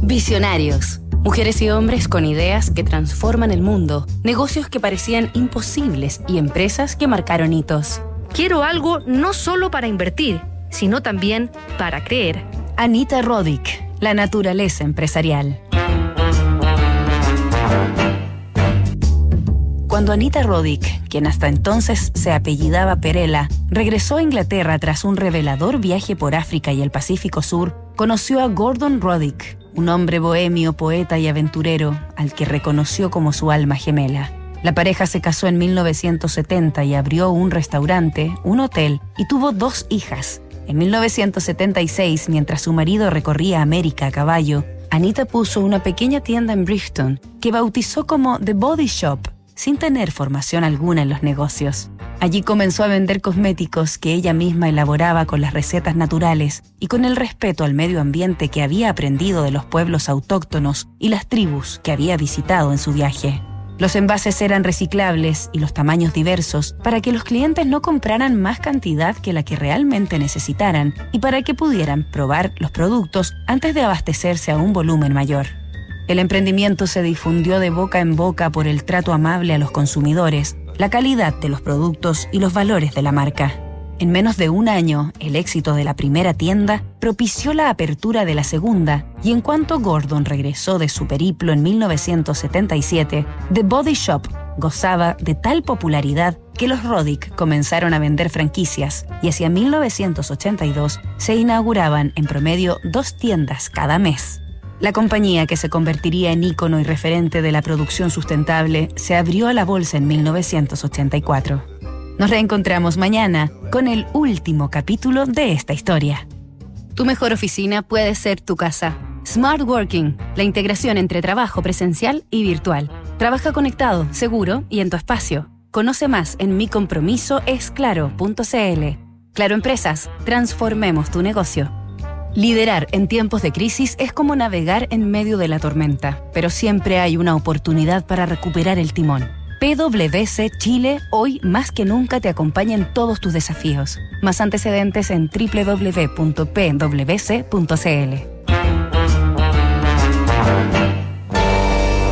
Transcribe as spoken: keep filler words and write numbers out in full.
Visionarios. Mujeres y hombres con ideas que transforman el mundo, negocios que parecían imposibles y empresas que marcaron hitos. Quiero algo no solo para invertir, sino también para creer. Anita Roddick, la naturaleza empresarial. Cuando Anita Roddick, quien hasta entonces se apellidaba Perella, regresó a Inglaterra tras un revelador viaje por África y el Pacífico Sur, conoció a Gordon Roddick, un hombre bohemio, poeta y aventurero, al que reconoció como su alma gemela. La pareja se casó en mil novecientos setenta y abrió un restaurante, un hotel, y tuvo dos hijas. En mil novecientos setenta y seis, mientras su marido recorría América a caballo, Anita puso una pequeña tienda en Brighton que bautizó como The Body Shop, sin tener formación alguna en los negocios. Allí comenzó a vender cosméticos que ella misma elaboraba con las recetas naturales y con el respeto al medio ambiente que había aprendido de los pueblos autóctonos y las tribus que había visitado en su viaje. Los envases eran reciclables y los tamaños diversos para que los clientes no compraran más cantidad que la que realmente necesitaran y para que pudieran probar los productos antes de abastecerse a un volumen mayor. El emprendimiento se difundió de boca en boca por el trato amable a los consumidores, la calidad de los productos y los valores de la marca. En menos de un año, el éxito de la primera tienda propició la apertura de la segunda, y en cuanto Gordon regresó de su periplo en mil novecientos setenta y siete, The Body Shop gozaba de tal popularidad que los Roddick comenzaron a vender franquicias, y hacia mil novecientos ochenta y dos se inauguraban en promedio dos tiendas cada mes. La compañía, que se convertiría en ícono y referente de la producción sustentable, se abrió a la bolsa en mil novecientos ochenta y cuatro. Nos reencontramos mañana con el último capítulo de esta historia. Tu mejor oficina puede ser tu casa. Smart Working, la integración entre trabajo presencial y virtual. Trabaja conectado, seguro y en tu espacio. Conoce más en mi compromiso es claro punto c l. Claro Empresas, transformemos tu negocio. Liderar en tiempos de crisis es como navegar en medio de la tormenta, pero siempre hay una oportunidad para recuperar el timón. P W C Chile hoy más que nunca te acompaña en todos tus desafíos. Más antecedentes en doble u doble u doble u punto p w c punto c l.